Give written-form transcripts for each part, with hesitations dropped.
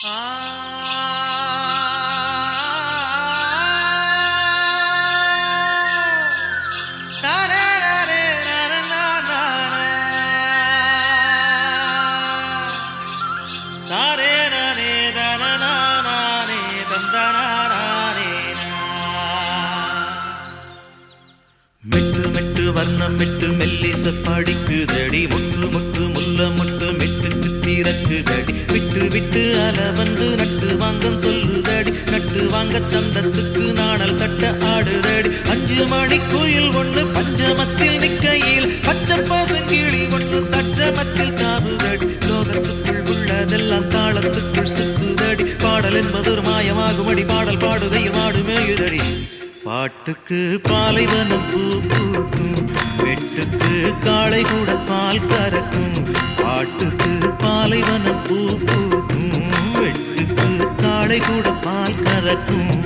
மெட்டு மெட்டு வர்ணம் மெட்டு மெல்லிச படிக்குதடி முட்டு முட்டு முல்ல முட்டு மெட்டு திறக்குதடி விட்டு விட்டு அல வந்து நட்டு வாங்கம் சொல்லுதடி நட்டு வாங்க சந்தத்துக்கு நாணல் கட்ட ஆடுதடி 5 மணி கோயில் ஒண்ணு பஞ்சமத்தில் நிக்கையில் பச்சை பாசங்கிளி ஒண்ணு சற்றமத்தில் காவுதடி லோகத்துக்குள் உள்ளதெல்லாம் தாளத்துக்குள் சுத்துதடி பாடல் என்பது ஒரு மாயமாகுமடி பாடல் பாடுகையில் மாடு மேயுதடி பாட்டுக்கு பாலைவனம் பூ பூக்கும் வெட்டுக்கு காளை கூட பால் கறக்கும் பாட்டுக்கு பாலைவனம் பூ பூக்கும் வெட்டுக்கு காளை கூட பால் கறக்கும்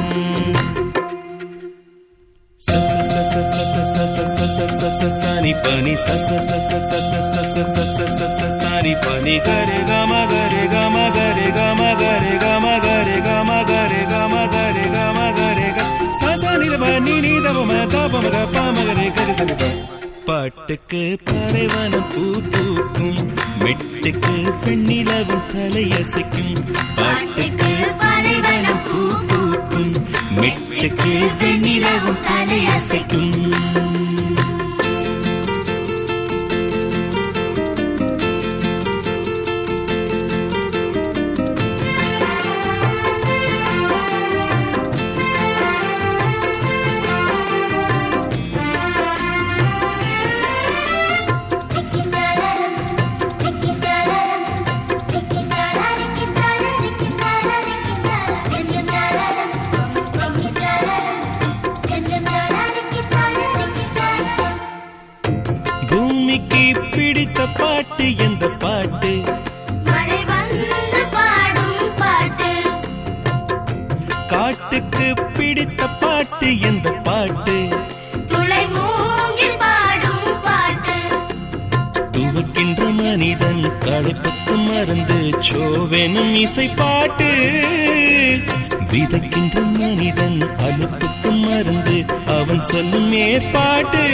சாரி பனி சாரி பனி கரே கம கரே கம கரே கம கரே கம கரே கம கரே கம கரே கம கரே பாட்டுக்கு பாலைவனம் பூ பூக்கும் மெட்டுக்கு வெண்ணிலவும் தலையசைக்கும் பாட்டுக்கு பாலைவனம் பூ பூக்கும் மெட்டுக்கு வெண்ணிலவும் தலையசைக்கும் பூமிக்கு பிடித்த பாட்டு எந்த பாட்டு மழை வந்து பாடும் பாட்டு காட்டுக்கு பிடித்த பாட்டு எந்த பாட்டு துளை மூங்கில் பாடும் பாட்டு துவக்கின்ற மனிதன் களைப்புக்கு மறந்து சோவெனும் இசை பாட்டு விதைக்கின்ற மனிதன் அலுப்புக்கு மறந்து அவன் சொல்லும் ஏற்பாட்டு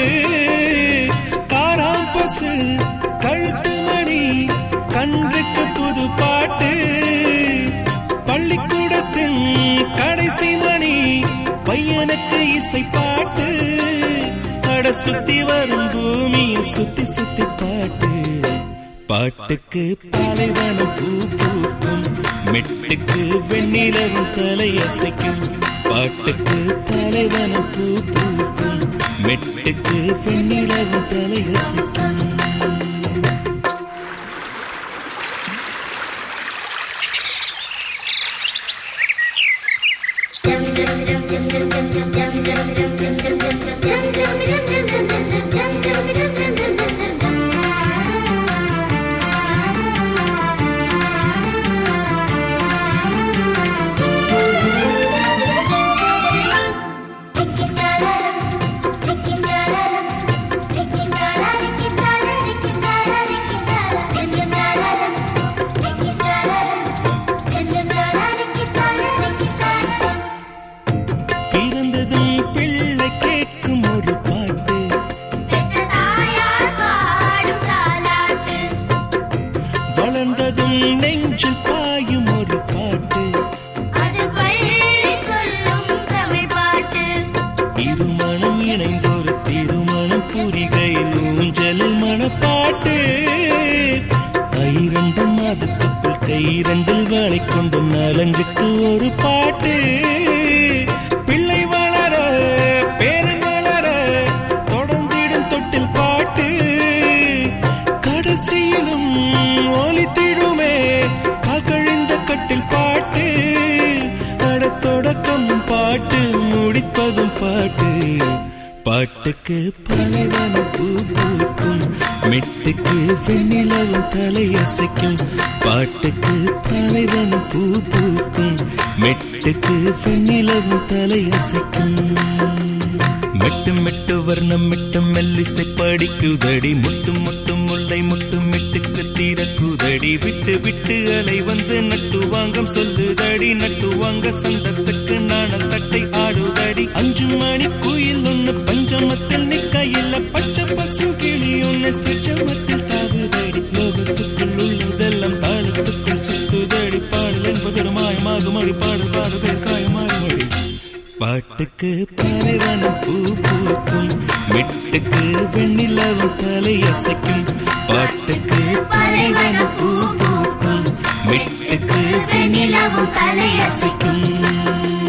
காராம்பசு கழுத்து மணி கன்றுக்கு புது பாட்டு பள்ளிக்கூடத்தின் கடைசி மணி பையனுக்கு இசை பாட்டு அட சுத்தி வரும் பூமியை சுத்தி சுத்தி பாட்டு பாட்டுக்கு பாலைவனம் பூ பூக்கும் மெட்டுக்கு வெண்ணிலவும் தலையசைக்கும் பாட்டுக்கு பாலைவனம் பூ பூக்கும் மெட்டுக்கு வெண்ணிலவும் தலையசைக்கும் வளர்ந்ததும் நெஞ்சில் பாயும் ஒரு பாட்டு அது பள்ளி சொல்லும் தமிழ் பாட்டு இருமணம் இணைந்தொரு திருமணம் புரிகையில் ஊஞ்சலில் மணப்பாட்டு 2 மாதத்துக்குள் கை 2 வேலை கொண்டு நலங்குக்கு ஒரு பாட்டு பிள்ளை வளர பேரன் வளர தொடர்ந்திடும் தொட்டில் பாட்டு கடைசியிலும் ஒலித்திடுமே காக்கழிந்த கட்டில் பாட்டு தொடக்கம் பாட்டு முடிப்பதும் பாட்டு பாட்டுக்கு பாலைவனம் பூ பூக்கும் மெட்டுக்கு வெண்ணிலவும் தலையசைக்கும் பாட்டுக்கு பாலைவனம் பூ பூக்கும் மெட்டுக்கு வெண்ணிலவும் தலையசைக்கும் மெட்டு மெட்டு வர்ணம் மெட்டு மெல்லிசை படிக்குதடி முட்டு முட்டு முல்லை முட்டு மெட்டுக்கு தீரக்குதடி விட்டு விட்டு அலை வந்து நட்டு வாங்கம் சொல்லுதடி நட்டு வாங்க சந்தத்துக்கு நாணல் தட்டை ஆடுதடி 5 மணி குயில் ஒண்ணு பஞ்சமத்தில் நிக்கையில் பச்சை பசு கிளி ஒண்ணு சச்சமத்தில் தாவுதடி லோகத்துக்குள் உள்ளதெல்லாம் தாளத்துக்குள் சுத்துதடி பாடல் என்பதொரு மாயமாகுமடி பாடல் பாடுகள் காயமாறுமடி பாட்டுக்கு பாலைவனம் பூ பூக்கும் மெட்டுக்கு வெண்ணிலவும் தலையசைக்கும் பாட்டுக்கு பாலைவனம் பூ பூக்கும் மெட்டுக்கு வெண்ணிலவும் தலையசைக்கும்